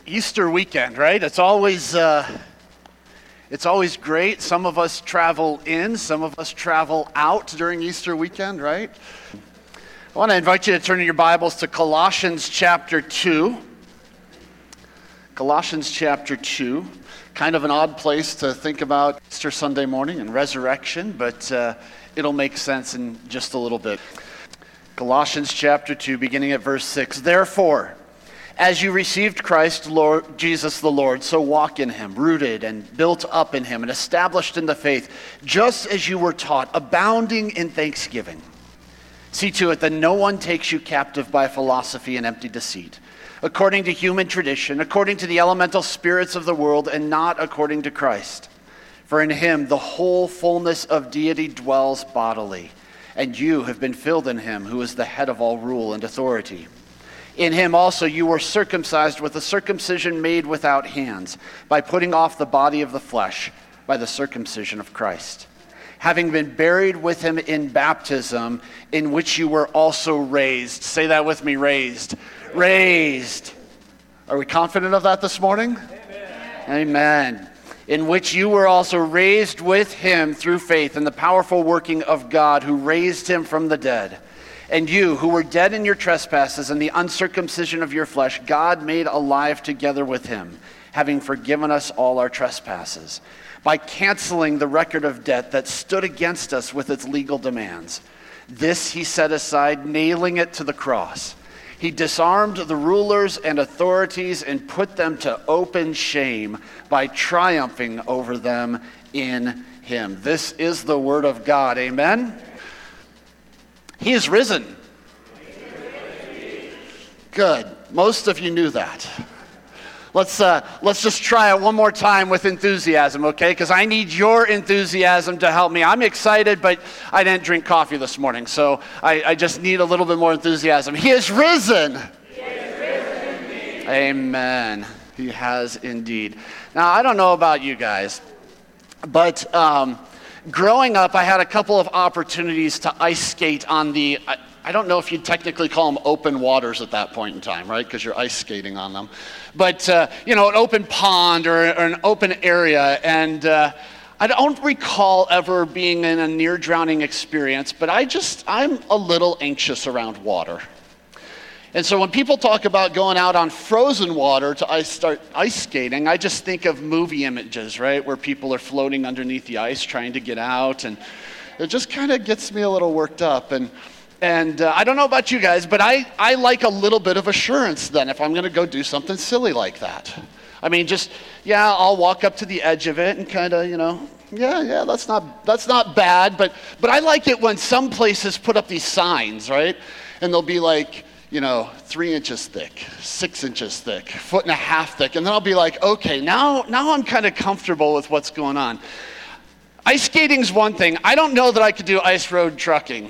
Easter weekend, right? It's always great. Some of us travel in, some of us travel out during Easter weekend, right? I want to invite you to turn in your Bibles to Colossians chapter 2. Colossians chapter 2. Kind of an odd place to think about Easter Sunday morning and resurrection, but it'll make sense in just a little bit. Colossians chapter 2, beginning at verse 6. Therefore, as you received Christ, Lord Jesus the Lord, so walk in him, rooted and built up in him and established in the faith, just as you were taught, abounding in thanksgiving. See to it that no one takes you captive by philosophy and empty deceit, according to human tradition, according to the elemental spirits of the world, and not according to Christ. For in him the whole fullness of deity dwells bodily, and you have been filled in him who is the head of all rule and authority. In him also you were circumcised with a circumcision made without hands, by putting off the body of the flesh by the circumcision of Christ, having been buried with him in baptism, in which you were also raised. Say that with me, raised. Raised. Are we confident of that this morning? Amen. Amen. In which you were also raised with him through faith in the powerful working of God who raised him from the dead. And you, who were dead in your trespasses and the uncircumcision of your flesh, God made alive together with him, having forgiven us all our trespasses, by canceling the record of debt that stood against us with its legal demands. This he set aside, nailing it to the cross. He disarmed the rulers and authorities and put them to open shame by triumphing over them in him. This is the word of God. Amen? He is risen. Good. Most of you knew that. Let's just try it one more time with enthusiasm, okay? Because I need your enthusiasm to help me. I'm excited, but I didn't drink coffee this morning, so I just need a little bit more enthusiasm. He is risen. He is risen indeed. Amen. He has indeed. Now, I don't know about you guys, but growing up, I had a couple of opportunities to ice skate on the, I don't know if you'd technically call them open waters at that point in time, right? Because you're ice skating on them. But, an open pond or an open area. And I don't recall ever being in a near drowning experience, but I'm a little anxious around water. And so when people talk about going out on frozen water to start ice skating, I just think of movie images, right? Where people are floating underneath the ice trying to get out. And it just kind of gets me a little worked up. And I don't know about you guys, but I like a little bit of assurance then if I'm going to go do something silly like that. I mean, I'll walk up to the edge of it and kind of, that's not bad. But I like it when some places put up these signs, right? And they'll be like, 3 inches thick, 6 inches thick, 1.5 feet thick. And then I'll be like, okay, now I'm kind of comfortable with what's going on. Ice skating's one thing. I don't know that I could do ice road trucking.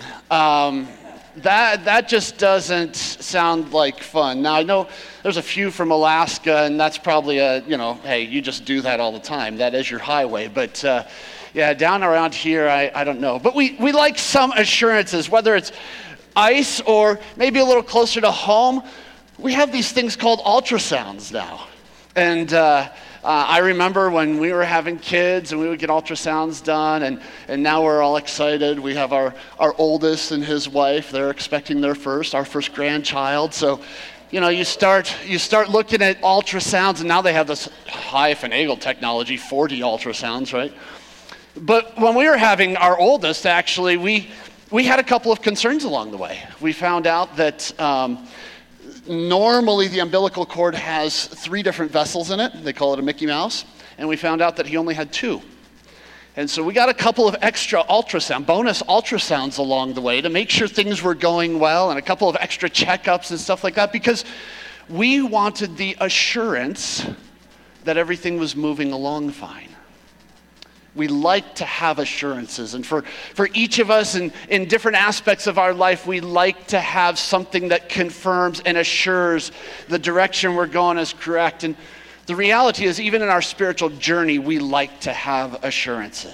That just doesn't sound like fun. Now, I know there's a few from Alaska, and that's probably hey, you just do that all the time. That is your highway. But, down around here, I don't know. But we like some assurances, whether it's ice or maybe a little closer to home. We have these things called ultrasounds now. And I remember when we were having kids and we would get ultrasounds done, and now we're all excited. We have our oldest and his wife. They're expecting our first grandchild. So, you start looking at ultrasounds, and now they have this high finagled technology, 4D ultrasounds, right? But when we were having our oldest, actually, we had a couple of concerns along the way. We found out that normally the umbilical cord has 3 different vessels in it. They call it a Mickey Mouse. And we found out that he only had 2. And so we got a couple of extra bonus ultrasounds along the way to make sure things were going well, and a couple of extra checkups and stuff like that, because we wanted the assurance that everything was moving along fine. We like to have assurances. And for each of us in different aspects of our life, we like to have something that confirms and assures the direction we're going is correct. And the reality is, even in our spiritual journey, we like to have assurances.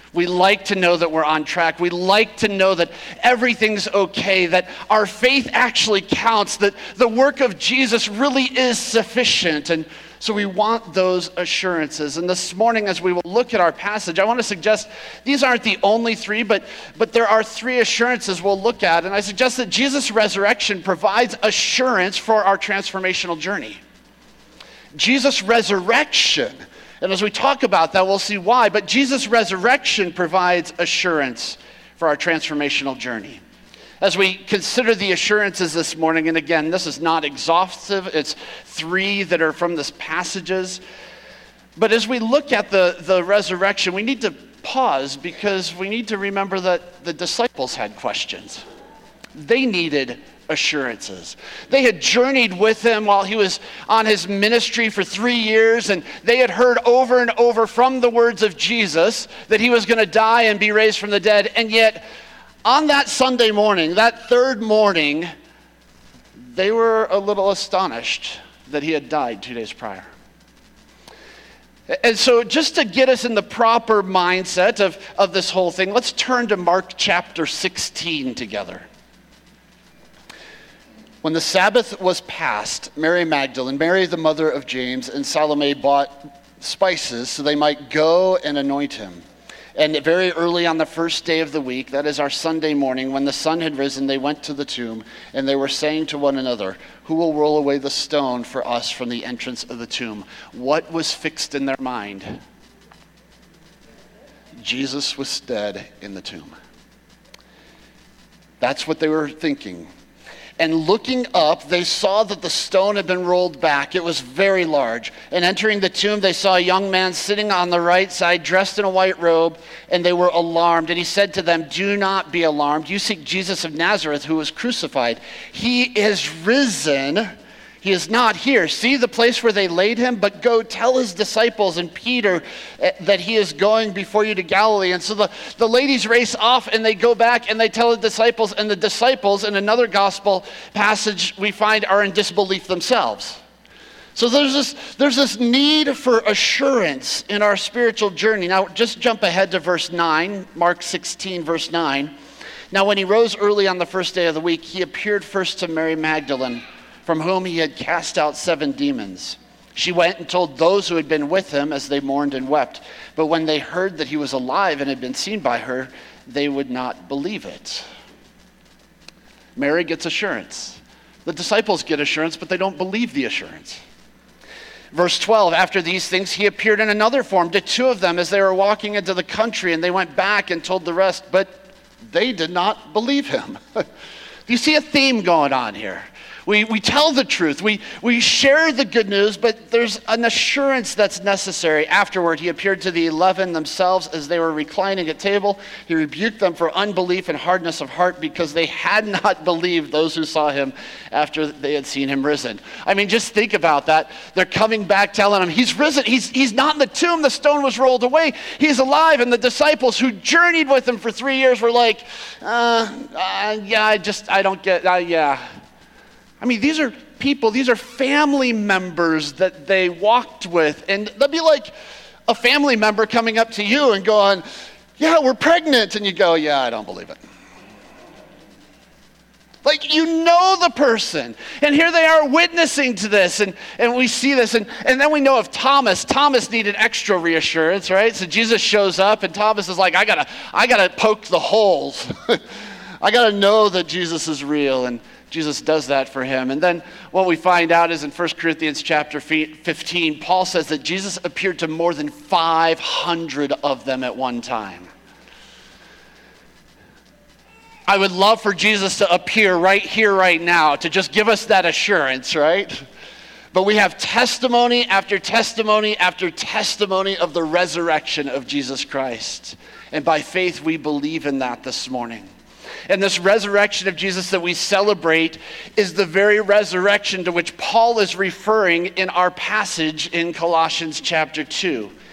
We like to know that we're on track. We like to know that everything's okay, that our faith actually counts, that the work of Jesus really is sufficient. And so we want those assurances. And this morning, as we will look at our passage, I want to suggest these aren't the only three, but there are three assurances we'll look at. And I suggest that Jesus' resurrection provides assurance for our transformational journey. Jesus' resurrection, and as we talk about that, we'll see why, but Jesus' resurrection provides assurance for our transformational journey. As we consider the assurances this morning, and again, this is not exhaustive, it's three that are from this passages. But as we look at the resurrection, we need to pause because we need to remember that the disciples had questions. They needed assurances. They had journeyed with him while he was on his ministry for 3 years, and they had heard over and over from the words of Jesus that he was going to die and be raised from the dead, and yet on that Sunday morning, that third morning, they were a little astonished that he had died 2 days prior. And so just to get us in the proper mindset of this whole thing, let's turn to Mark chapter 16 together. When the Sabbath was past, Mary Magdalene, Mary the mother of James, and Salome bought spices so they might go and anoint him. And very early on the first day of the week, that is our Sunday morning, when the sun had risen, they went to the tomb, and they were saying to one another, "Who will roll away the stone for us from the entrance of the tomb?" What was fixed in their mind? Jesus was dead in the tomb. That's what they were thinking. And looking up, they saw that the stone had been rolled back. It was very large. And entering the tomb, they saw a young man sitting on the right side, dressed in a white robe, and they were alarmed. And he said to them, "Do not be alarmed. You seek Jesus of Nazareth, who was crucified. He is risen. He is not here. See the place where they laid him? But go tell his disciples and Peter that he is going before you to Galilee." And so the ladies race off and they go back and they tell the disciples. And the disciples, in another gospel passage we find, are in disbelief themselves. So there's this need for assurance in our spiritual journey. Now just jump ahead to verse 9, Mark 16, verse 9. Now when he rose early on the first day of the week, he appeared first to Mary Magdalene, from whom he had cast out 7 demons. She went and told those who had been with him as they mourned and wept. But when they heard that he was alive and had been seen by her, they would not believe it. Mary gets assurance. The disciples get assurance, but they don't believe the assurance. Verse 12, after these things, he appeared in another form to 2 of them as they were walking into the country, and they went back and told the rest, but they did not believe him. Do you see a theme going on here? We tell the truth. We share the good news, but there's an assurance that's necessary. Afterward, he appeared to the 11 themselves as they were reclining at table. He rebuked them for unbelief and hardness of heart because they had not believed those who saw him after they had seen him risen. I mean, just think about that. They're coming back telling him, he's risen. He's not in the tomb. The stone was rolled away. He's alive. And the disciples who journeyed with him for 3 years were like, I don't get, yeah. I mean, these are people, these are family members that they walked with. And that'd be like a family member coming up to you and going, "Yeah, we're pregnant." And you go, "Yeah, I don't believe it." Like, you know the person. And here they are witnessing to this. And we see this. And then we know of Thomas. Thomas needed extra reassurance, right? So Jesus shows up and Thomas is like, I gotta poke the holes. I gotta know that Jesus is real. And Jesus does that for him. And then what we find out is in 1 Corinthians chapter 15, Paul says that Jesus appeared to more than 500 of them at one time. I would love for Jesus to appear right here, right now, to just give us that assurance, right? But we have testimony after testimony after testimony of the resurrection of Jesus Christ. And by faith, we believe in that this morning. And this resurrection of Jesus that we celebrate is the very resurrection to which Paul is referring in our passage in Colossians chapter 2.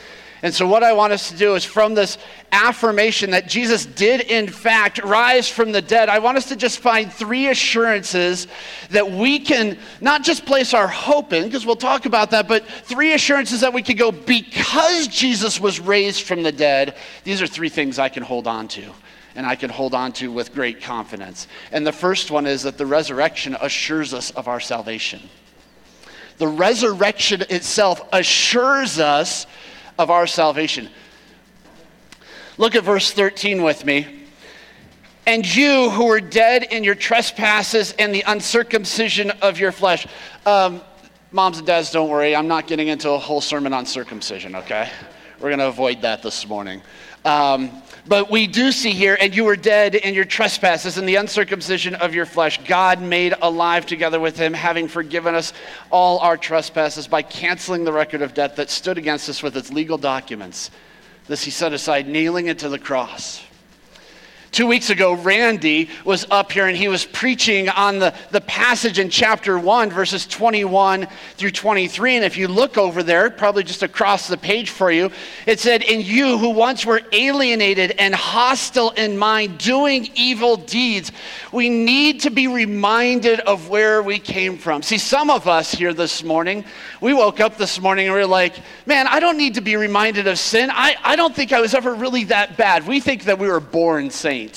And so what I want us to do is, from this affirmation that Jesus did in fact rise from the dead, I want us to just find 3 assurances that we can not just place our hope in, because we'll talk about that, but 3 assurances that we can go, because Jesus was raised from the dead, these are 3 things I can hold on to, and I can hold on to with great confidence. And the first one is that the resurrection assures us of our salvation. The resurrection itself assures us of our salvation. Look at verse 13 with me. And you who were dead in your trespasses and the uncircumcision of your flesh. Moms and dads, don't worry. I'm not getting into a whole sermon on circumcision, okay? We're going to avoid that this morning. But we do see here, and you were dead in your trespasses and the uncircumcision of your flesh. God made alive together with him, having forgiven us all our trespasses by canceling the record of debt that stood against us with its legal documents. This he set aside, nailing it to the cross. 2 weeks ago, Randy was up here and he was preaching on the passage in chapter 1, verses 21 through 23. And if you look over there, probably just across the page for you, it said, "In you who once were alienated and hostile in mind, doing evil deeds." We need to be reminded of where we came from. See, some of us here this morning, we woke up this morning and we were like, man, I don't need to be reminded of sin. I don't think I was ever really that bad. We think that we were born saints.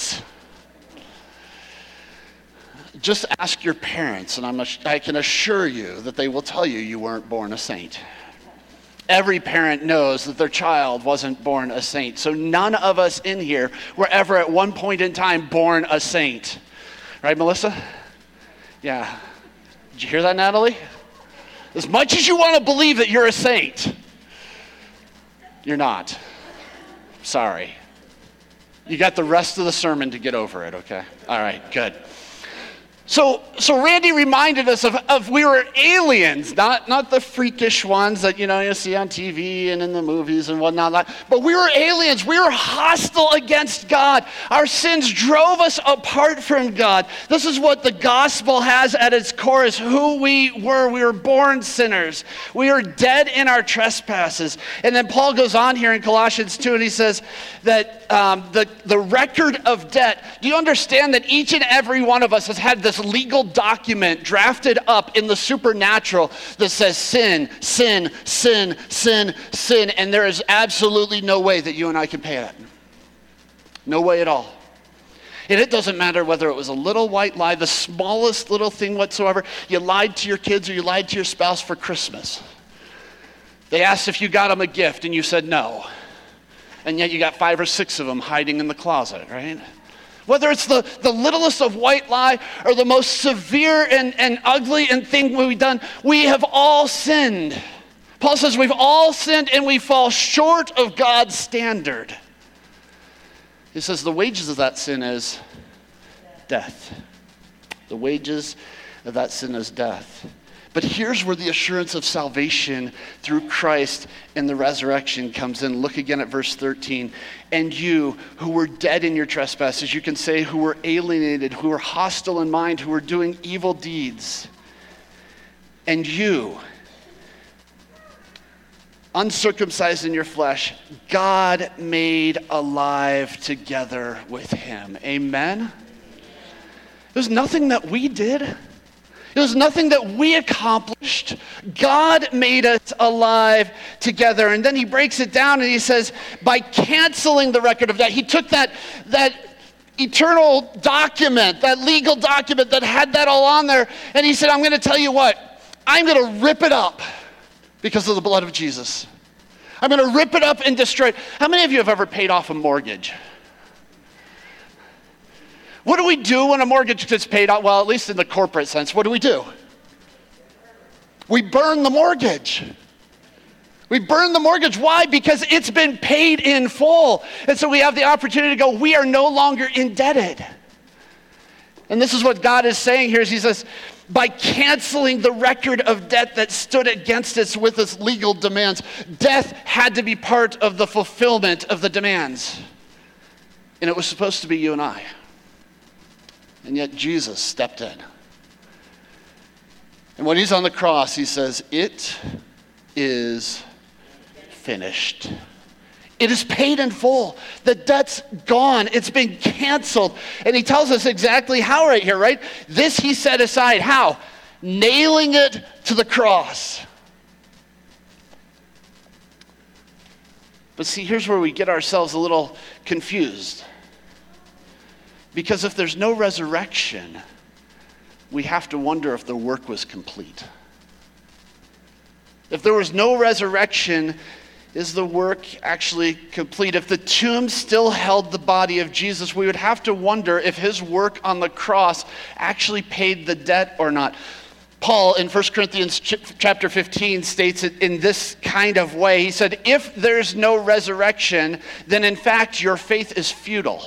Just ask your parents, and I can assure you that they will tell you you weren't born a saint. Every parent knows that their child wasn't born a saint. So none of us in here were ever at one point in time born a saint. Right, Melissa? Yeah. Did you hear that, Natalie? As much as you want to believe that you're a saint, you're not. Sorry. You got the rest of the sermon to get over it, okay? All right, good. So Randy reminded us of we were aliens, not the freakish ones that you see on TV and in the movies and whatnot. But we were aliens. We were hostile against God. Our sins drove us apart from God. This is what the gospel has at its core: is who we were. We were born sinners. We are dead in our trespasses. And then Paul goes on here in Colossians 2, and he says that the record of debt. Do you understand that each and every one of us has had this legal document drafted up in the supernatural that says sin, sin, sin, sin, sin, and there is absolutely no way that you and I can pay it. No way at all. And it doesn't matter whether it was a little white lie, the smallest little thing whatsoever. You lied to your kids or you lied to your spouse for Christmas. They asked if you got them a gift and you said no. And yet you got 5 or 6 of them hiding in the closet, right? Whether it's the littlest of white lie or the most severe and ugly thing we've done, we have all sinned. Paul says we've all sinned and we fall short of God's standard. He says the wages of that sin is death. The wages of that sin is death. But here's where the assurance of salvation through Christ and the resurrection comes in. Look again at verse 13. And you who were dead in your trespasses, you can say who were alienated, who were hostile in mind, who were doing evil deeds. And you, uncircumcised in your flesh, God made alive together with him. Amen? There's nothing that we did. It was nothing that we accomplished. God made us alive together. And then he breaks it down and he says, by canceling the record of that, he took that eternal document, that legal document that had that all on there, and he said, I'm going to tell you what, I'm going to rip it up because of the blood of Jesus. I'm going to rip it up and destroy it. How many of you have ever paid off a mortgage? What do we do when a mortgage gets paid out? Well, at least in the corporate sense, what do? We burn the mortgage. We burn the mortgage. Why? Because it's been paid in full. And so we have the opportunity to go, we are no longer indebted. And this is what God is saying here. Is he says, by canceling the record of debt that stood against us with its legal demands, death had to be part of the fulfillment of the demands. And it was supposed to be you and I. And yet Jesus stepped in. And when he's on the cross, he says, it is finished. It is paid in full. The debt's gone. It's been canceled. And he tells us exactly how right here, right? This he set aside. How? Nailing it to the cross. But see, here's where we get ourselves a little confused. Because if there's no resurrection, we have to wonder if the work was complete. If there was no resurrection, is the work actually complete? If the tomb still held the body of Jesus, we would have to wonder if his work on the cross actually paid the debt or not. Paul in 1 Corinthians chapter 15 states it in this kind of way. He said, if there's no resurrection, then in fact your faith is futile.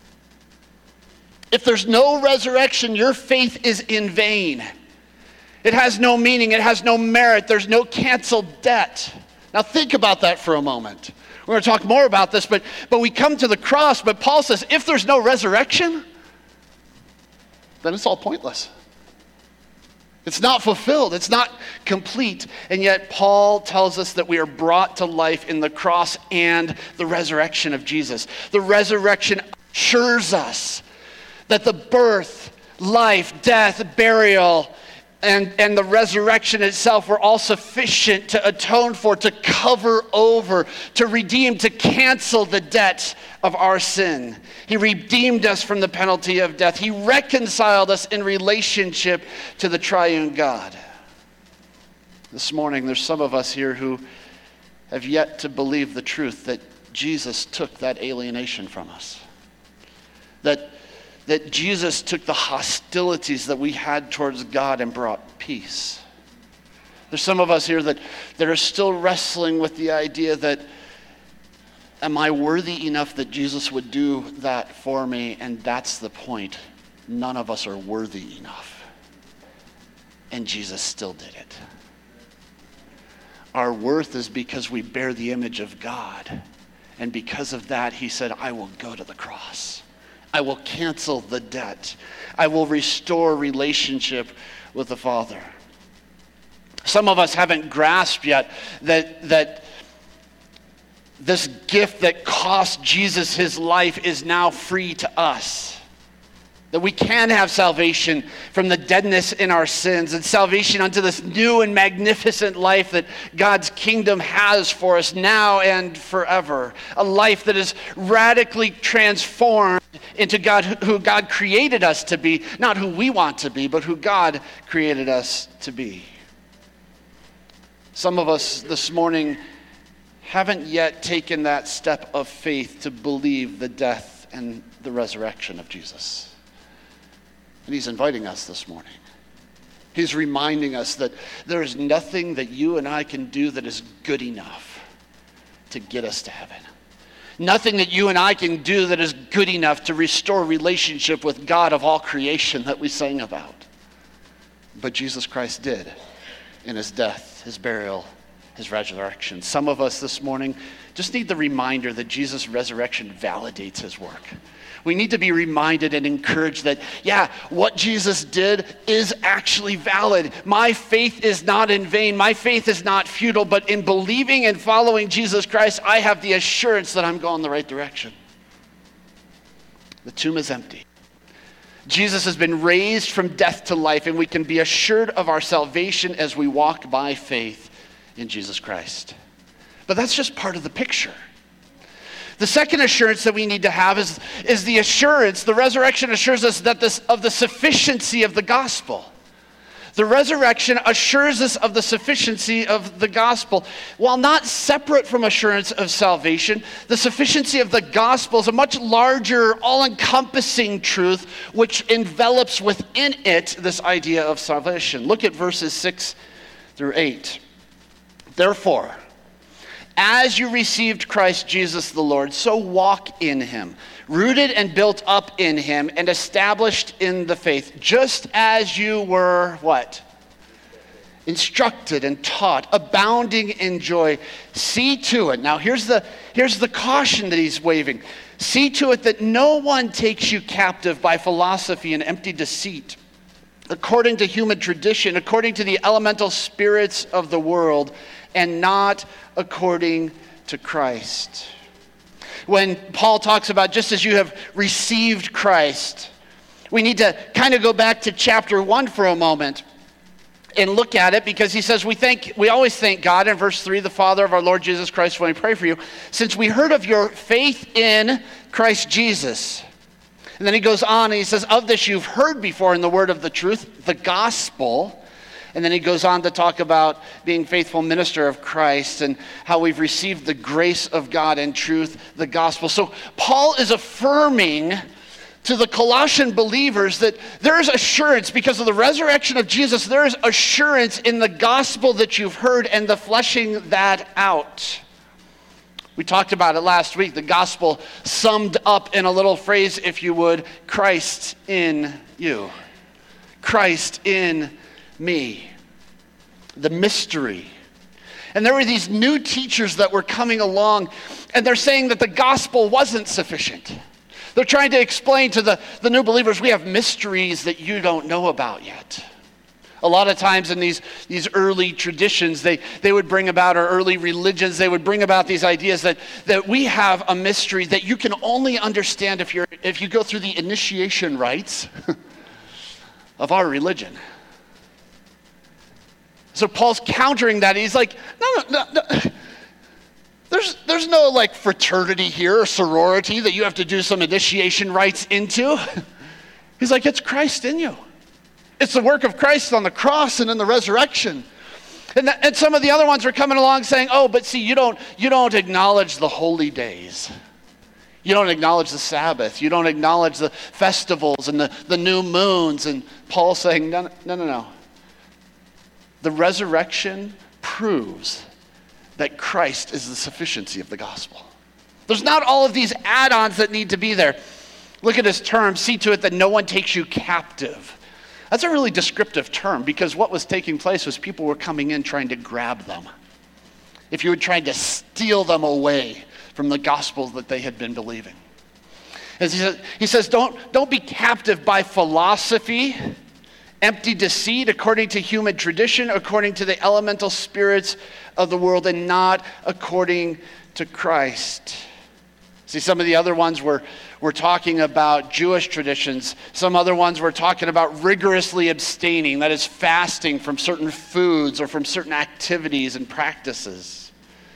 If there's no resurrection, your faith is in vain. It has no meaning. It has no merit. There's no canceled debt. Now think about that for a moment. We're going to talk more about this, but we come to the cross, but Paul says, if there's no resurrection, then it's all pointless. It's not fulfilled. It's not complete. And yet Paul tells us that we are brought to life in the cross and the resurrection of Jesus. The resurrection assures us that the birth, life, death, burial, and the resurrection itself were all sufficient to atone for, to cover over, to redeem, to cancel the debt of our sin. He redeemed us from the penalty of death. He reconciled us in relationship to the triune God. This morning, there's some of us here who have yet to believe the truth that Jesus took that alienation from us. That Jesus took the hostilities that we had towards God and brought peace. There's some of us here that are still wrestling with the idea that, am I worthy enough that Jesus would do that for me? And that's the point. None of us are worthy enough. And Jesus still did it. Our worth is because we bear the image of God. And because of that, he said, I will go to the cross. I will cancel the debt. I will restore relationship with the Father. Some of us haven't grasped yet that this gift that cost Jesus his life is now free to us. That we can have salvation from the deadness in our sins and salvation unto this new and magnificent life that God's kingdom has for us now and forever. A life that is radically transformed into God, who God created us to be, not who we want to be, but who God created us to be. Some of us this morning haven't yet taken that step of faith to believe the death and the resurrection of Jesus. And he's inviting us this morning. He's reminding us that there is nothing that you and I can do that is good enough to get us to heaven. Nothing that you and I can do that is good enough to restore relationship with God of all creation that we sang about. But Jesus Christ did in his death, his burial, his resurrection. Some of us this morning just need the reminder that Jesus' resurrection validates his work. We need to be reminded and encouraged that, yeah, what Jesus did is actually valid. My faith is not in vain. My faith is not futile, but in believing and following Jesus Christ, I have the assurance that I'm going the right direction. The tomb is empty. Jesus has been raised from death to life, and we can be assured of our salvation as we walk by faith in Jesus Christ. But that's just part of the picture. The second assurance that we need to have is the assurance, the resurrection assures us that of the sufficiency of the gospel. The resurrection assures us of the sufficiency of the gospel. While not separate from assurance of salvation, the sufficiency of the gospel is a much larger, all-encompassing truth which envelops within it this idea of salvation. Look at verses 6 through 8. Therefore, as you received Christ Jesus the Lord, so walk in him, rooted and built up in him and established in the faith, just as you were, what? Instructed and taught, abounding in joy. See to it. Now here's the caution that he's waving. See to it that no one takes you captive by philosophy and empty deceit, according to human tradition, according to the elemental spirits of the world, and not according to Christ. when Paul talks about just as you have received Christ. We need to kind of go back to chapter 1 for a moment and look at it, because he says we always thank God in verse 3, the Father of our Lord Jesus Christ, when we pray for you, since we heard of your faith in Christ Jesus. And then he goes on and he says, of this you've heard before in the word of the truth, the gospel. And then he goes on to talk about being faithful minister of Christ and how we've received the grace of God and truth, the gospel. So Paul is affirming to the Colossian believers that there is assurance because of the resurrection of Jesus. There is assurance in the gospel that you've heard and the fleshing that out. We talked about it last week. The gospel summed up in a little phrase, if you would, Christ in you. Christ in me. The mystery. And there were these new teachers that were coming along, and they're saying that the gospel wasn't sufficient. They're trying to explain to the new believers, we have mysteries that you don't know about yet. A lot of times in these early traditions, they would bring about, or early religions, they would bring about these ideas that we have a mystery that you can only understand if you go through the initiation rites of our religion. So Paul's countering that. He's like, no. There's no like fraternity here or sorority that you have to do some initiation rites into. He's like, it's Christ in you. It's the work of Christ on the cross and in the resurrection. And some of the other ones are coming along saying, oh, but see, you don't acknowledge the holy days. You don't acknowledge the Sabbath. You don't acknowledge the festivals and the new moons. And Paul's saying, no. The resurrection proves that Christ is the sufficiency of the gospel. There's not all of these add-ons that need to be there. Look at this term, see to it that no one takes you captive. That's a really descriptive term, because what was taking place was people were coming in trying to grab them. If you were trying to steal them away from the gospel that they had been believing. As he says, don't be captive by philosophy, empty deceit, according to human tradition, according to the elemental spirits of the world, and not according to Christ. See, some of the other ones were talking about Jewish traditions. Some other ones were talking about rigorously abstaining, that is fasting from certain foods or from certain activities and practices.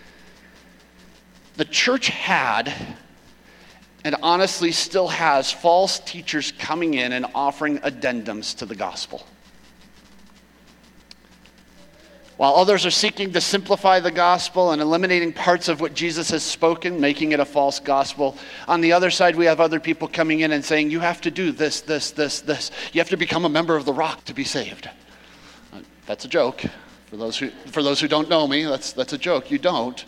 The church had, and honestly still has, false teachers coming in and offering addendums to the gospel. While others are seeking to simplify the gospel and eliminating parts of what Jesus has spoken, making it a false gospel, on the other side we have other people coming in and saying, you have to do this. You have to become a member of the Rock to be saved. That's a joke. For those who don't know me, that's a joke. You don't.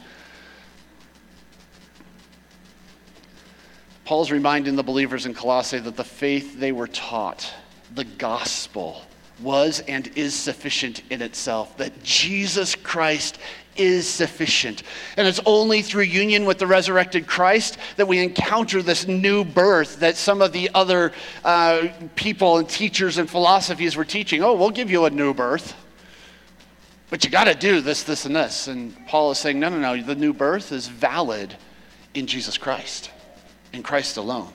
Paul's reminding the believers in Colossae that the faith they were taught, the gospel, was and is sufficient in itself, that Jesus Christ is sufficient. And it's only through union with the resurrected Christ that we encounter this new birth that some of the other people and teachers and philosophies were teaching. Oh, we'll give you a new birth, but you got to do this, and this. And Paul is saying, no, the new birth is valid in Jesus Christ, in Christ alone.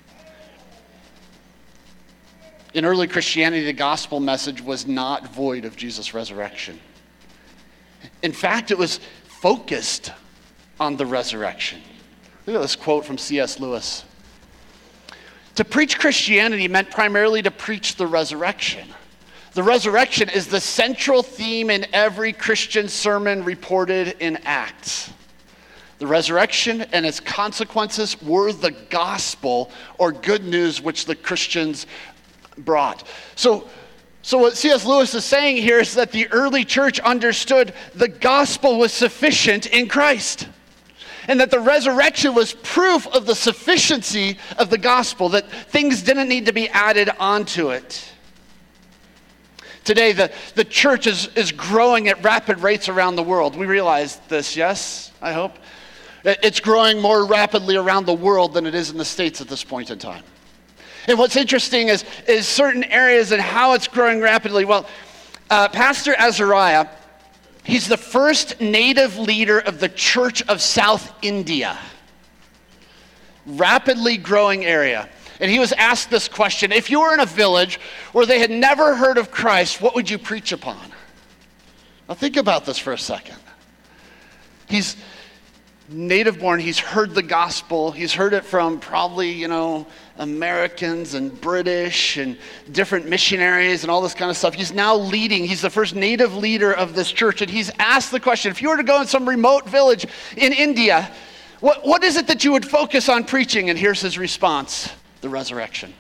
In early Christianity, the gospel message was not void of Jesus' resurrection. In fact, it was focused on the resurrection. Look at this quote from C.S. Lewis. To preach Christianity meant primarily to preach the resurrection. The resurrection is the central theme in every Christian sermon reported in Acts. The resurrection and its consequences were the gospel, or good news, which the Christians brought. So what C.S. Lewis is saying here is that the early church understood the gospel was sufficient in Christ, and that the resurrection was proof of the sufficiency of the gospel, that things didn't need to be added onto it. Today, the church is growing at rapid rates around the world. We realize this, yes, I hope. It's growing more rapidly around the world than it is in the States at this point in time. And what's interesting is certain areas and how it's growing rapidly. Well, Pastor Azariah, he's the first native leader of the Church of South India. rapidly growing area. And he was asked this question: if you were in a village where they had never heard of Christ, what would you preach upon? Now think about this for a second. He's native born, he's heard the gospel, he's heard it from probably, Americans and British and different missionaries and all this kind of stuff. He's now leading, he's the first native leader of this church, and he's asked the question: if you were to go in some remote village in India, what is it that you would focus on preaching? And here's his response: the resurrection.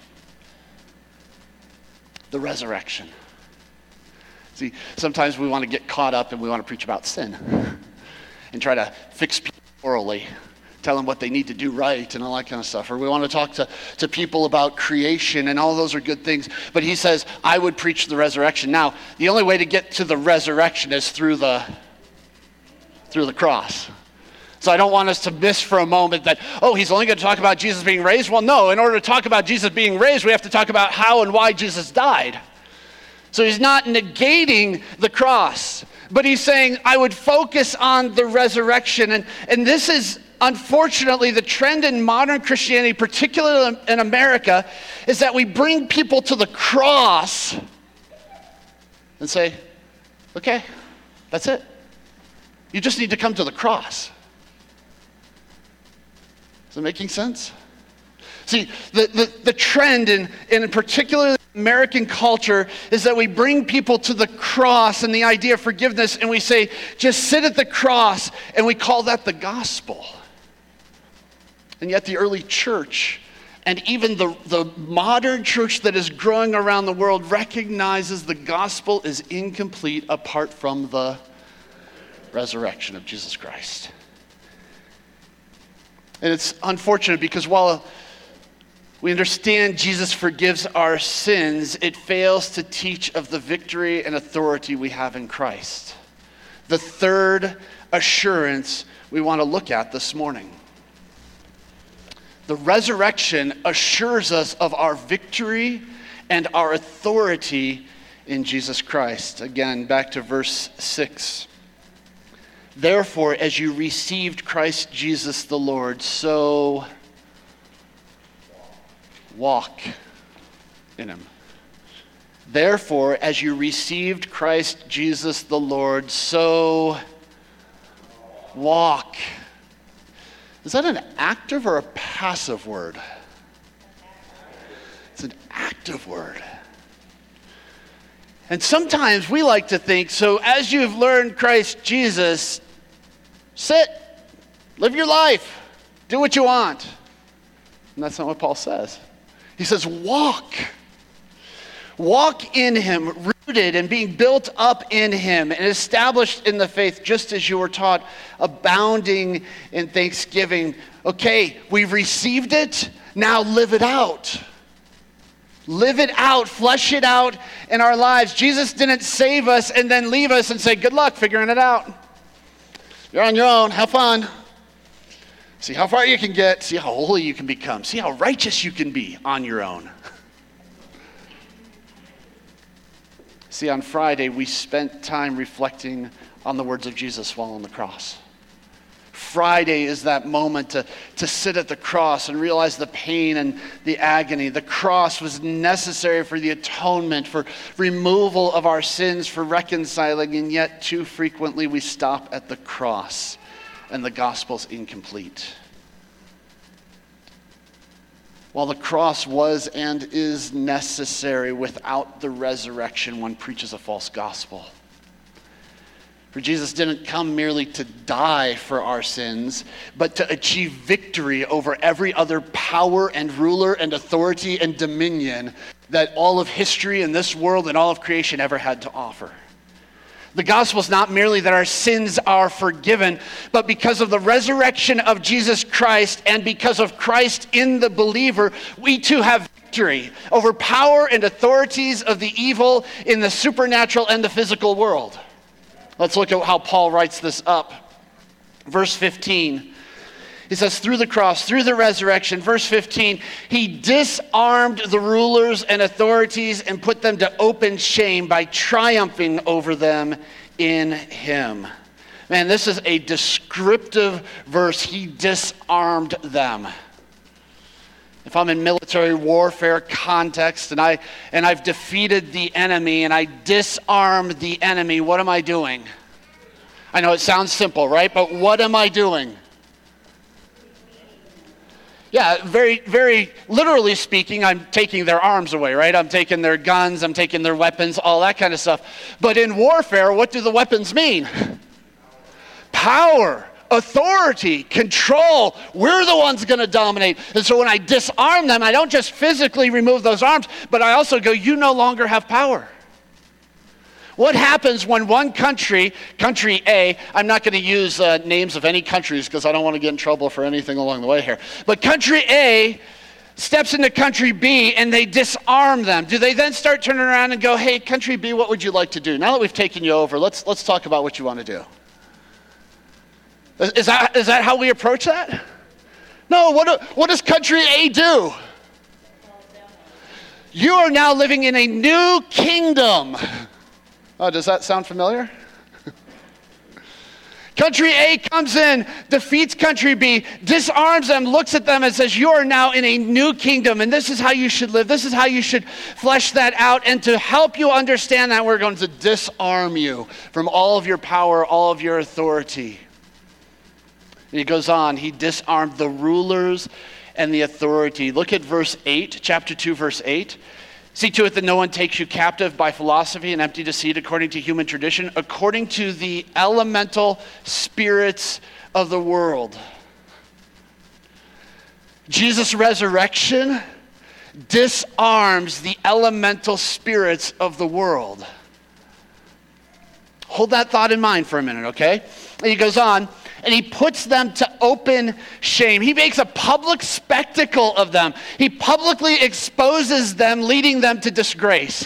The resurrection. See, sometimes we want to get caught up and we want to preach about sin and try to fix people orally, tell them what they need to do right and all that kind of stuff. Or we want to talk to people about creation, and all those are good things. But he says, I would preach the resurrection. Now, the only way to get to the resurrection is through the cross. So I don't want us to miss for a moment that, he's only going to talk about Jesus being raised. Well, no, in order to talk about Jesus being raised, we have to talk about how and why Jesus died. So he's not negating the cross, but he's saying, I would focus on the resurrection. And this is, unfortunately, the trend in modern Christianity, particularly in America, is that we bring people to the cross and say, okay, that's it. You just need to come to the cross. Is it making sense? See, the trend in particular American culture is that we bring people to the cross and the idea of forgiveness, and we say, just sit at the cross, and we call that the gospel. And yet the early church, and even the modern church that is growing around the world, recognizes the gospel is incomplete apart from the resurrection of Jesus Christ. And it's unfortunate because while we understand Jesus forgives our sins, it fails to teach of the victory and authority we have in Christ. The third assurance we want to look at this morning. The resurrection assures us of our victory and our authority in Jesus Christ. Again, back to verse 6. Therefore, as you received Christ Jesus the Lord, so walk in him. Therefore, as you received Christ Jesus the Lord, so walk. Is that an active or a passive word? It's an active word. And sometimes we like to think, so as you've learned Christ Jesus, sit, live your life, do what you want. And that's not what Paul says. He says, walk. Walk in him, rooted and being built up in him and established in the faith, just as you were taught, abounding in thanksgiving. Okay, we've received it, now live it out. Live it out, flesh it out in our lives. Jesus didn't save us and then leave us and say, good luck figuring it out. You're on your own, have fun. See how far you can get, see how holy you can become, see how righteous you can be on your own. See, on Friday, we spent time reflecting on the words of Jesus while on the cross. Friday is that moment to sit at the cross and realize the pain and the agony. The cross was necessary for the atonement, for removal of our sins, for reconciling, and yet too frequently we stop at the cross and the gospel's incomplete. While the cross was and is necessary, without the resurrection, one preaches a false gospel. For Jesus didn't come merely to die for our sins, but to achieve victory over every other power and ruler and authority and dominion that all of history and this world and all of creation ever had to offer. The gospel is not merely that our sins are forgiven, but because of the resurrection of Jesus Christ and because of Christ in the believer, we too have victory over power and authorities of the evil in the supernatural and the physical world. Let's look at how Paul writes this up. Verse 15. He says, through the cross, through the resurrection, verse 15, he disarmed the rulers and authorities and put them to open shame by triumphing over them in him. Man, this is a descriptive verse. He disarmed them. If I'm in military warfare context and I've defeated the enemy and I disarmed the enemy, what am I doing? I know it sounds simple, right? But what am I doing? Yeah, very, very literally speaking, I'm taking their arms away, right? I'm taking their guns, I'm taking their weapons, all that kind of stuff. But in warfare, what do the weapons mean? Power, authority, control. We're the ones going to dominate. And so when I disarm them, I don't just physically remove those arms, but I also go, you no longer have power. What happens when one country A, I'm not going to use names of any countries because I don't want to get in trouble for anything along the way here, but country A steps into country B and they disarm them. Do they then start turning around and go, hey, country B, what would you like to do? Now that we've taken you over, let's talk about what you want to do. Is that how we approach that? No, what does country A do? You are now living in a new kingdom. Oh, does that sound familiar? Country A comes in, defeats country B, disarms them, looks at them and says, you are now in a new kingdom and this is how you should live. This is how you should flesh that out. And to help you understand that, we're going to disarm you from all of your power, all of your authority. And he goes on, he disarmed the rulers and the authority. Look at verse 8, chapter 2, verse 8. See to it that no one takes you captive by philosophy and empty deceit according to human tradition, according to the elemental spirits of the world. Jesus' resurrection disarms the elemental spirits of the world. Hold that thought in mind for a minute, okay? And he goes on, and he puts them to open shame. He makes a public spectacle of them. He publicly exposes them, leading them to disgrace.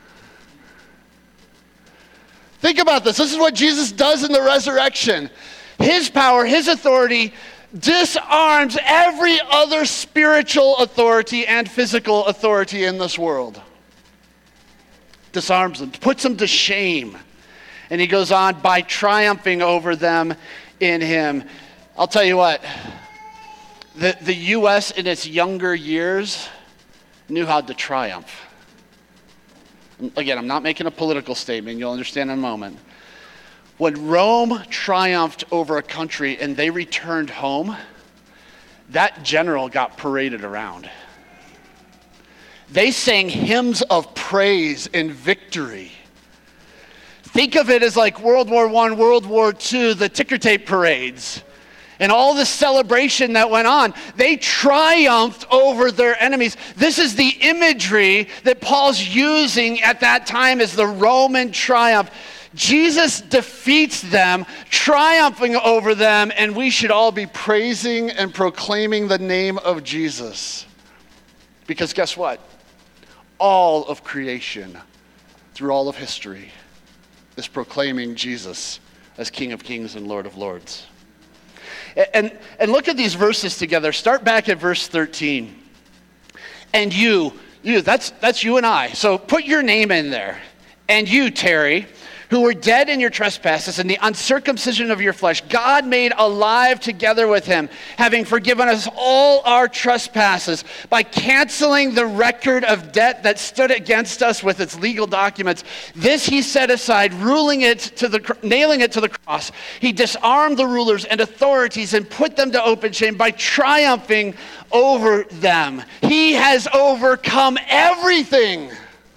Think about this. This is what Jesus does in the resurrection. His power, his authority disarms every other spiritual authority and physical authority in this world. Disarms them, puts them to shame. And he goes on by triumphing over them in him. I'll tell you what, the U.S. in its younger years knew how to triumph. Again, I'm not making a political statement. You'll understand in a moment. When Rome triumphed over a country and they returned home, that general got paraded around. They sang hymns of praise and victory. Think of it as like World War I, World War II, the ticker tape parades, and all the celebration that went on. They triumphed over their enemies. This is the imagery that Paul's using at that time as the Roman triumph. Jesus defeats them, triumphing over them, and we should all be praising and proclaiming the name of Jesus. Because guess what? All of creation, through all of history, is proclaiming Jesus as King of Kings and Lord of Lords. And look at these verses together. Start back at verse 13. And you, that's you and I. So put your name in there. And you, Terry, who were dead in your trespasses and the uncircumcision of your flesh, God made alive together with him, having forgiven us all our trespasses by canceling the record of debt that stood against us with its legal documents. This he set aside, nailing it to the cross. He disarmed the rulers and authorities and put them to open shame by triumphing over them. He has overcome everything.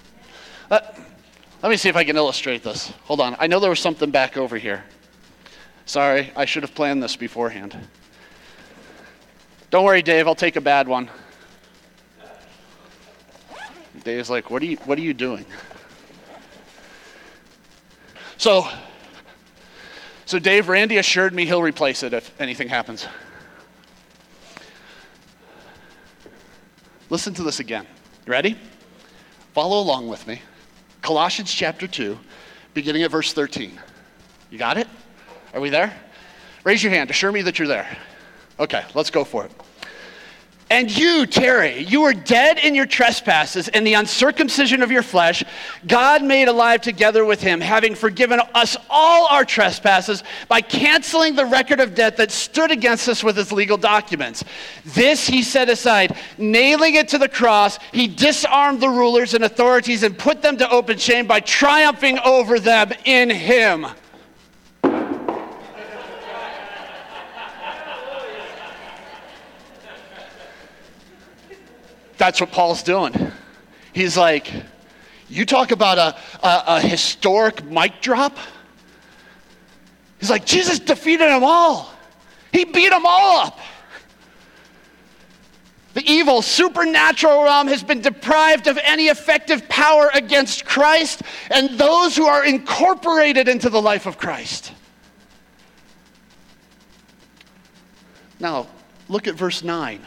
Let me see if I can illustrate this. Hold on. I know there was something back over here. Sorry, I should have planned this beforehand. Don't worry, Dave. I'll take a bad one. Dave's like, what are you doing? So Dave, Randy assured me he'll replace it if anything happens. Listen to this again. You ready? Follow along with me. Colossians chapter 2, beginning at verse 13. You got it? Are we there? Raise your hand. Assure me that you're there. Okay, let's go for it. And you, Terry, you were dead in your trespasses and the uncircumcision of your flesh. God made alive together with him, having forgiven us all our trespasses by canceling the record of debt that stood against us with its legal documents. This he set aside, nailing it to the cross. He disarmed the rulers and authorities and put them to open shame by triumphing over them in him. That's what Paul's doing. He's like, you talk about a historic mic drop? He's like, Jesus defeated them all. He beat them all up. The evil supernatural realm has been deprived of any effective power against Christ and those who are incorporated into the life of Christ. Now, look at verse 9.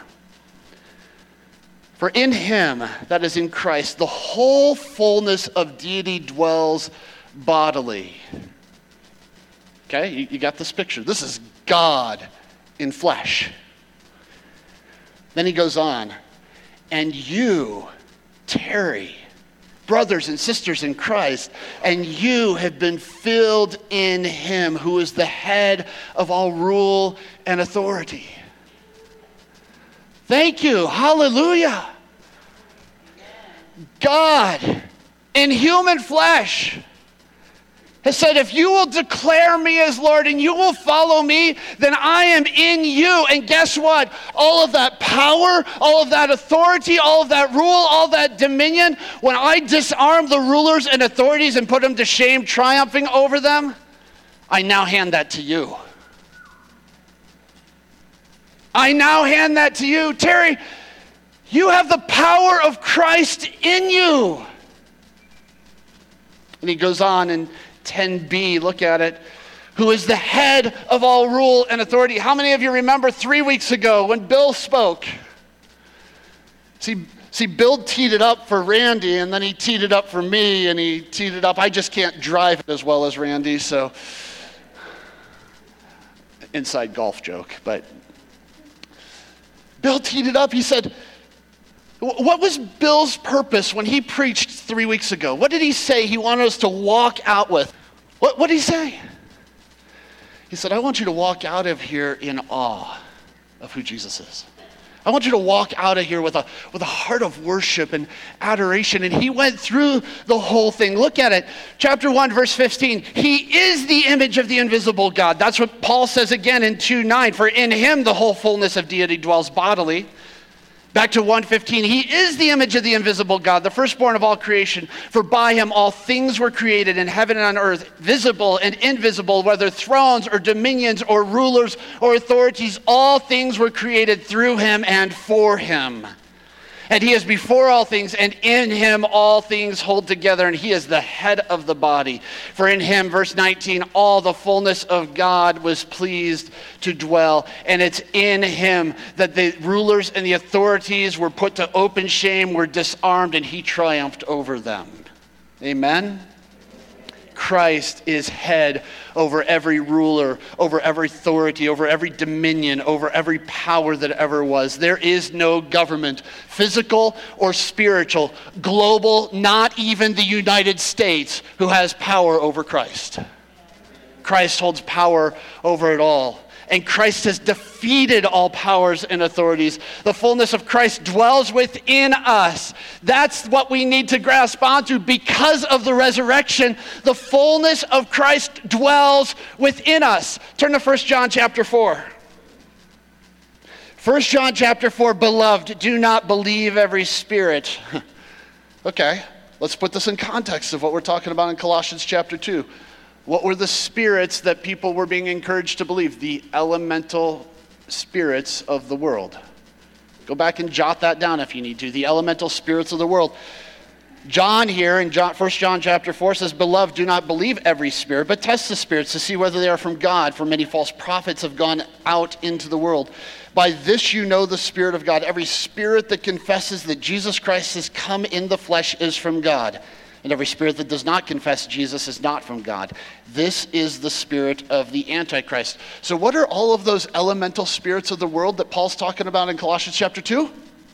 For in him, that is in Christ, the whole fullness of deity dwells bodily. Okay, you got this picture. This is God in flesh. Then he goes on, and you, Terry, brothers and sisters in Christ, and you have been filled in him who is the head of all rule and authority. Thank you. Hallelujah. God in human flesh has said, if you will declare me as Lord and you will follow me, then I am in you. And guess what? All of that power, all of that authority, all of that rule, all that dominion, when I disarm the rulers and authorities and put them to shame, triumphing over them, I now hand that to you. I now hand that to you. Terry, you have the power of Christ in you. And he goes on in 10b, look at it, who is the head of all rule and authority. How many of you remember 3 weeks ago when Bill spoke? See, Bill teed it up for Randy, and then he teed it up for me, and he teed it up. I just can't drive it as well as Randy, so inside golf joke, but Bill teed it up. He said, what was Bill's purpose when he preached 3 weeks ago? What did he say he wanted us to walk out with? What did he say? He said, I want you to walk out of here in awe of who Jesus is. I want you to walk out of here with a heart of worship and adoration. And he went through the whole thing. Look at it. Chapter 1, verse 15. He is the image of the invisible God. That's what Paul says again in 2:9. For in him the whole fullness of deity dwells bodily. Back to 1:15, he is the image of the invisible God, the firstborn of all creation. For by him all things were created in heaven and on earth, visible and invisible, whether thrones or dominions or rulers or authorities, all things were created through him and for him. And he is before all things, and in him all things hold together, and he is the head of the body. For in him, verse 19, all the fullness of God was pleased to dwell. And it's in him that the rulers and the authorities were put to open shame, were disarmed, and he triumphed over them. Amen? Christ is head over every ruler, over every authority, over every dominion, over every power that ever was. There is no government, physical or spiritual, global, not even the United States, who has power over Christ. Christ holds power over it all. And Christ has defeated all powers and authorities. The fullness of Christ dwells within us. That's what we need to grasp onto because of the resurrection. The fullness of Christ dwells within us. Turn to 1 John chapter 4. 1 John chapter 4, beloved, do not believe every spirit. Okay, let's put this in context of what we're talking about in Colossians chapter 2. What were the spirits that people were being encouraged to believe? The elemental spirits of the world. Go back and jot that down if you need to. The elemental spirits of the world. John here in 1 John chapter 4 says, beloved, do not believe every spirit, but test the spirits to see whether they are from God, for many false prophets have gone out into the world. By this you know the Spirit of God. Every spirit that confesses that Jesus Christ has come in the flesh is from God. And every spirit that does not confess Jesus is not from God. This is the spirit of the Antichrist. So what are all of those elemental spirits of the world that Paul's talking about in Colossians chapter 2?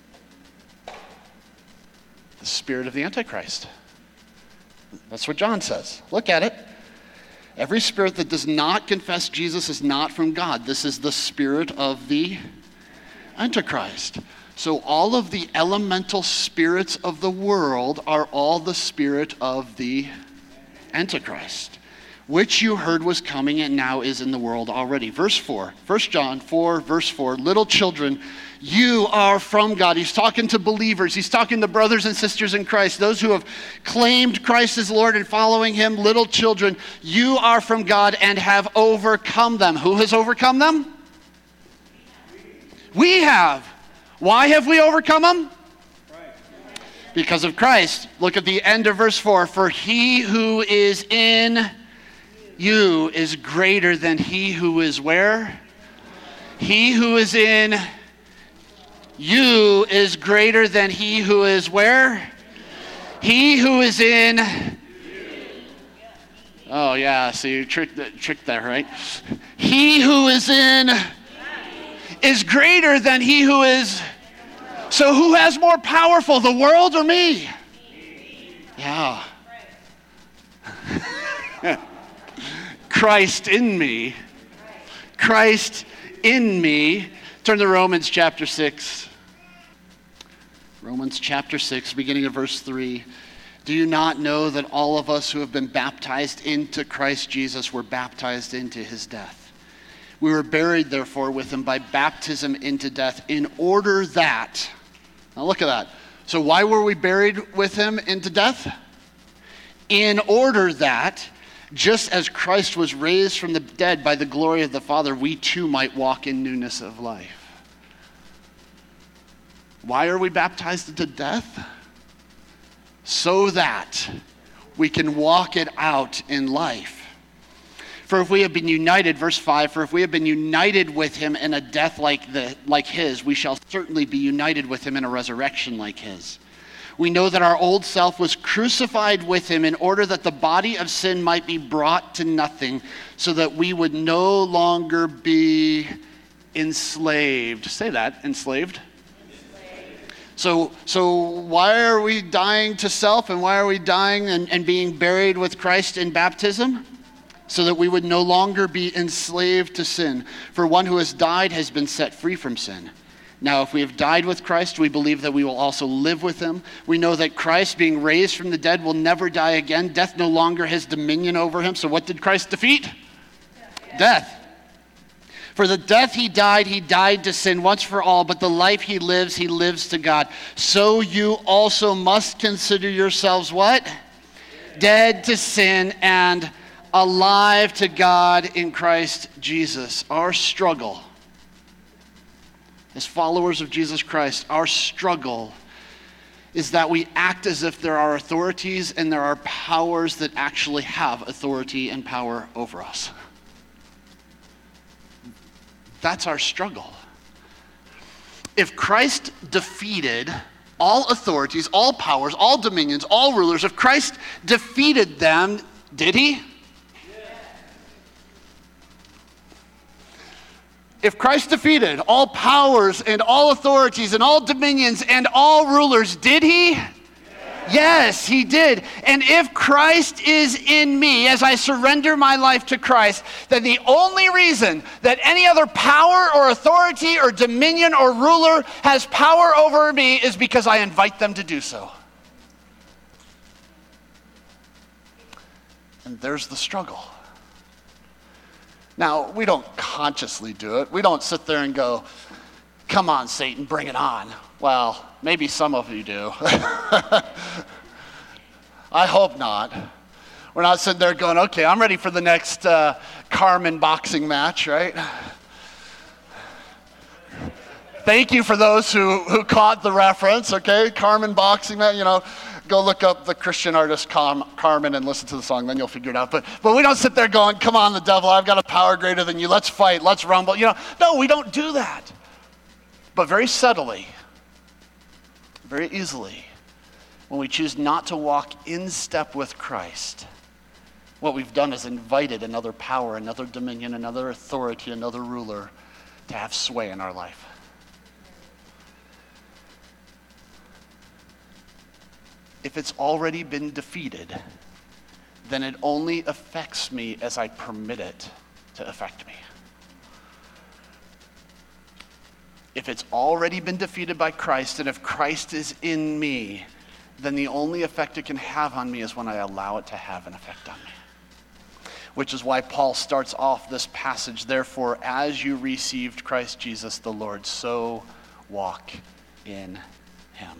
The spirit of the Antichrist. That's what John says. Look at it. Every spirit that does not confess Jesus is not from God. This is the spirit of the Antichrist. So all of the elemental spirits of the world are all the spirit of the Antichrist, which you heard was coming and now is in the world already. Verse 4, 1 John 4, verse 4, little children, you are from God. He's talking to believers. He's talking to brothers and sisters in Christ, those who have claimed Christ as Lord and following him. Little children, you are from God and have overcome them. Who has overcome them? We have. Why have we overcome them? Because of Christ. Look at the end of verse 4. For he who is in you is greater than he who is where? He who is in you is greater than he who is where? He who is in. Oh yeah, so you tricked that, right? He who is in is greater than he who is. So who has more powerful, the world or me? Yeah. Christ in me. Christ in me. Turn to Romans chapter 6. Romans chapter 6, beginning of verse 3. Do you not know that all of us who have been baptized into Christ Jesus were baptized into his death? We were buried, therefore, with him by baptism into death, in order that, now look at that. So why were we buried with him into death? In order that, just as Christ was raised from the dead by the glory of the Father, we too might walk in newness of life. Why are we baptized into death? So that we can walk it out in life. For if we have been united, verse 5, for if we have been united with him in a death like his, we shall certainly be united with him in a resurrection like his. We know that our old self was crucified with him in order that the body of sin might be brought to nothing, so that we would no longer be enslaved. Say that, enslaved. So why are we dying to self, and why are we dying and being buried with Christ in baptism? So that we would no longer be enslaved to sin. For one who has died has been set free from sin. Now, if we have died with Christ, we believe that we will also live with him. We know that Christ, being raised from the dead, will never die again. Death no longer has dominion over him. So what did Christ defeat? Death. For the death he died to sin once for all, but the life he lives to God. So you also must consider yourselves what? Dead to sin and alive to God in Christ Jesus. Our struggle as followers of Jesus Christ, our struggle is that we act as if there are authorities and there are powers that actually have authority and power over us. That's our struggle. If Christ defeated all authorities, all powers, all dominions, all rulers, if Christ defeated them, did he? If Christ defeated all powers and all authorities and all dominions and all rulers, did he? Yes, he did. And if Christ is in me as I surrender my life to Christ, then the only reason that any other power or authority or dominion or ruler has power over me is because I invite them to do so. And there's the struggle. Now, we don't consciously do it. We don't sit there and go, come on, Satan, bring it on. Well, maybe some of you do. I hope not. We're not sitting there going, okay, I'm ready for the next Carmen boxing match, right? Thank you for those who caught the reference, okay? Carmen boxing match, go look up the Christian artist Carmen and listen to the song, then you'll figure it out. But we don't sit there going, come on, the devil, I've got a power greater than you. Let's fight, let's rumble. No, we don't do that. But very subtly, very easily, when we choose not to walk in step with Christ, what we've done is invited another power, another dominion, another authority, another ruler to have sway in our life. If it's already been defeated, then it only affects me as I permit it to affect me. If it's already been defeated by Christ, and if Christ is in me, then the only effect it can have on me is when I allow it to have an effect on me. Which is why Paul starts off this passage, therefore, as you received Christ Jesus the Lord, so walk in him.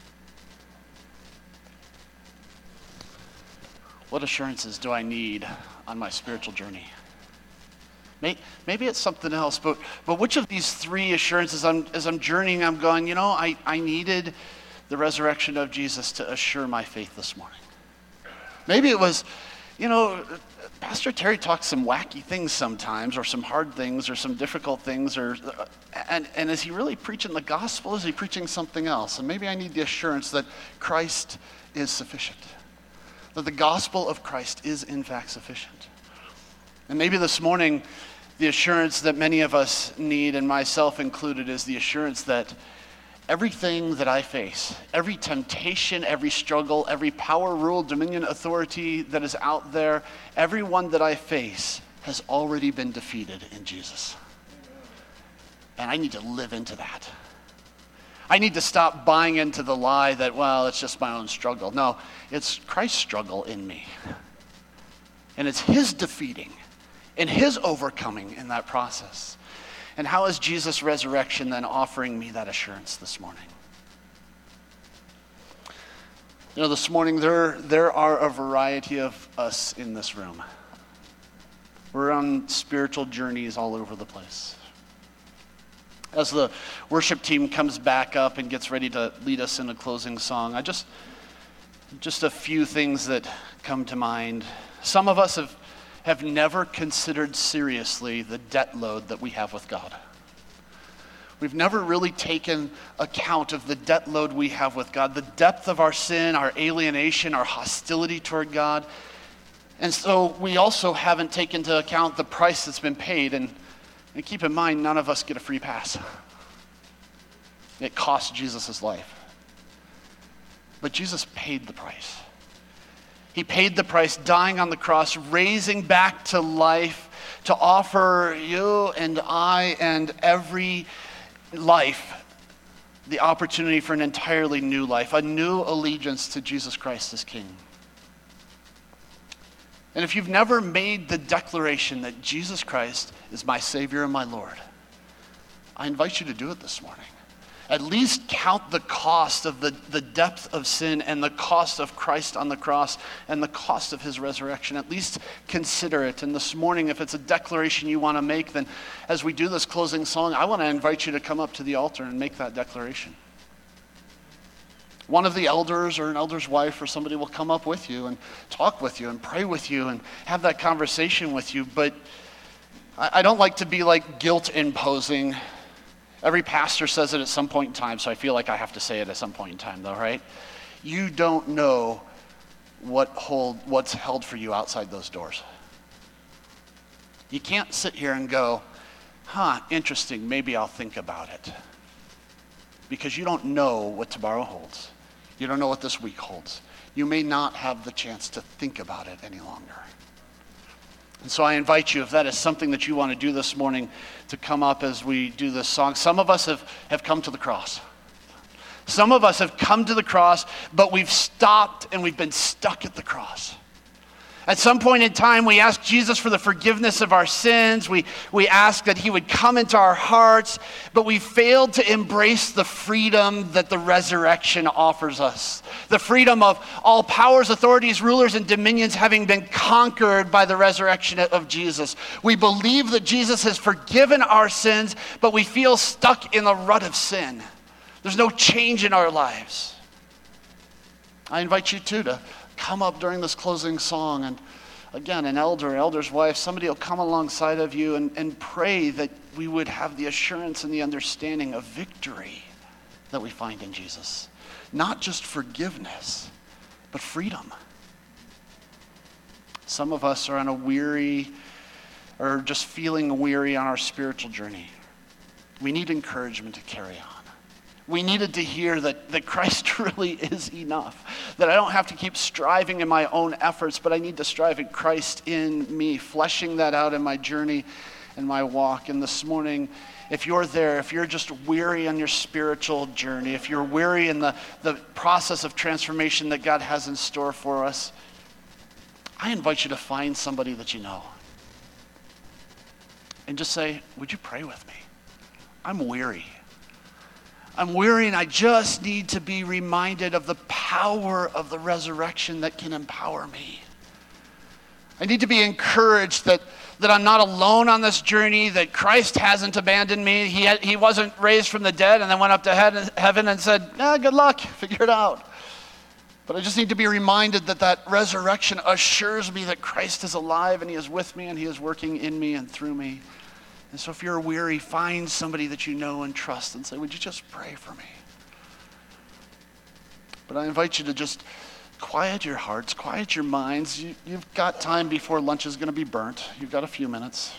What assurances do I need on my spiritual journey? Maybe it's something else, but which of these three assurances, as I'm journeying, I'm going, I needed the resurrection of Jesus to assure my faith this morning. Maybe it was, Pastor Terry talks some wacky things sometimes, or some hard things, or some difficult things, and is he really preaching the gospel? Is he preaching something else? And maybe I need the assurance that Christ is sufficient, that the gospel of Christ is in fact sufficient. And maybe this morning, the assurance that many of us need, and myself included, is the assurance that everything that I face, every temptation, every struggle, every power, rule, dominion, authority that is out there, every one that I face has already been defeated in Jesus. And I need to live into that. I need to stop buying into the lie that, it's just my own struggle. No, it's Christ's struggle in me. And it's his defeating and his overcoming in that process. And how is Jesus' resurrection then offering me that assurance this morning? This morning there are a variety of us in this room. We're on spiritual journeys all over the place. As the worship team comes back up and gets ready to lead us in a closing song, just a few things that come to mind. Some of us have never considered seriously the debt load that we have with God. We've never really taken account of the debt load we have with God, the depth of our sin, our alienation, our hostility toward God. And so we also haven't taken into account the price that's been paid. And keep in mind, none of us get a free pass. It cost Jesus his life. But Jesus paid the price. He paid the price, dying on the cross, raising back to life, to offer you and I and every life the opportunity for an entirely new life, a new allegiance to Jesus Christ as King. And if you've never made the declaration that Jesus Christ is my Savior and my Lord, I invite you to do it this morning. At least count the cost of the depth of sin and the cost of Christ on the cross and the cost of his resurrection. At least consider it. And this morning, if it's a declaration you want to make, then as we do this closing song, I want to invite you to come up to the altar and make that declaration. One of the elders or an elder's wife or somebody will come up with you and talk with you and pray with you and have that conversation with you. But I don't like to be like guilt imposing. Every pastor says it at some point in time, so I feel like I have to say it at some point in time, though, right? You don't know what's held for you outside those doors. You can't sit here and go, interesting, maybe I'll think about it. Because you don't know what tomorrow holds. You don't know what this week holds. You may not have the chance to think about it any longer. And so I invite you, if that is something that you want to do this morning, to come up as we do this song. Some of us have come to the cross. Some of us have come to the cross, but we've stopped and we've been stuck at the cross. At some point in time, we ask Jesus for the forgiveness of our sins. We ask that he would come into our hearts, but we failed to embrace the freedom that the resurrection offers us. The freedom of all powers, authorities, rulers, and dominions having been conquered by the resurrection of Jesus. We believe that Jesus has forgiven our sins, but we feel stuck in the rut of sin. There's no change in our lives. I invite you too to come up during this closing song, and again, an elder's wife, somebody will come alongside of you and pray that we would have the assurance and the understanding of victory that we find in Jesus. not just forgiveness, but freedom. Some of us are on a weary, or just feeling weary on our spiritual journey. We need encouragement to carry on. We needed to hear that Christ really is enough, that I don't have to keep striving in my own efforts, but I need to strive in Christ in me, fleshing that out in my journey and my walk. And this morning, if you're there, if you're just weary on your spiritual journey, if you're weary in the process of transformation that God has in store for us, I invite you to find somebody that you know and just say, would you pray with me? I'm weary. I'm weary, and I just need to be reminded of the power of the resurrection that can empower me. I need to be encouraged that I'm not alone on this journey, that Christ hasn't abandoned me. He wasn't raised from the dead and then went up to heaven and said, good luck, figure it out. But I just need to be reminded that resurrection assures me that Christ is alive and he is with me and he is working in me and through me. And so if you're weary, find somebody that you know and trust and say, would you just pray for me? But I invite you to just quiet your hearts, quiet your minds. You've got time before lunch is going to be burnt. You've got a few minutes.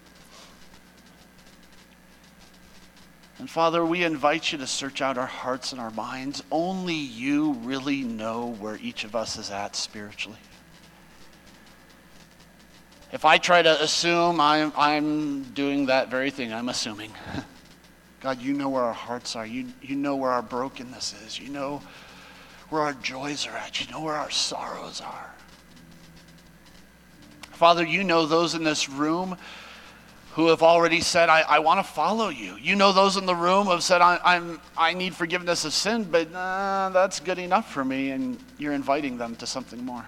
And Father, we invite you to search out our hearts and our minds. Only you really know where each of us is at spiritually. If I try to assume, I'm doing that very thing. I'm assuming. God, you know where our hearts are. You know where our brokenness is. You know where our joys are at. You know where our sorrows are. Father, you know those in this room who have already said, I want to follow you. You know those in the room who have said, I need forgiveness of sin, but that's good enough for me, and you're inviting them to something more.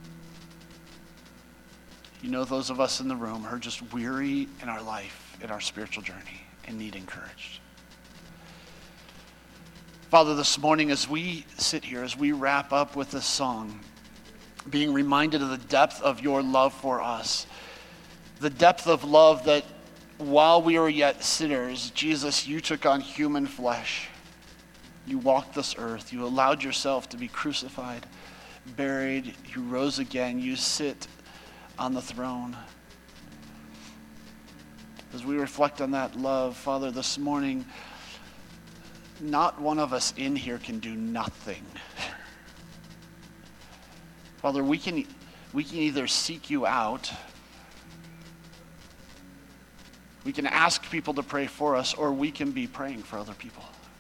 You know those of us in the room who are just weary in our life, in our spiritual journey, and need encouraged. Father, this morning as we sit here, as we wrap up with this song, being reminded of the depth of your love for us, the depth of love that while we were yet sinners, Jesus, you took on human flesh. You walked this earth. You allowed yourself to be crucified, buried. You rose again. You sit on the throne. As we reflect on that love, Father, this morning, not one of us in here can do nothing. Father, we can either seek you out, we can ask people to pray for us, or we can be praying for other people.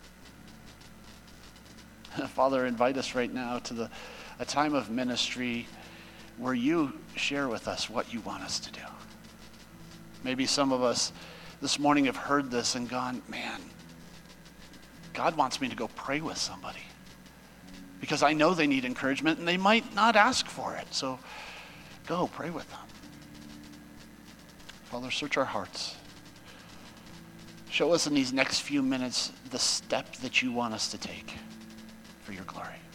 Father, invite us right now to a time of ministry where you share with us what you want us to do. Maybe some of us this morning have heard this and gone, man, God wants me to go pray with somebody because I know they need encouragement and they might not ask for it. So go pray with them. Father, search our hearts. Show us in these next few minutes the step that you want us to take for your glory.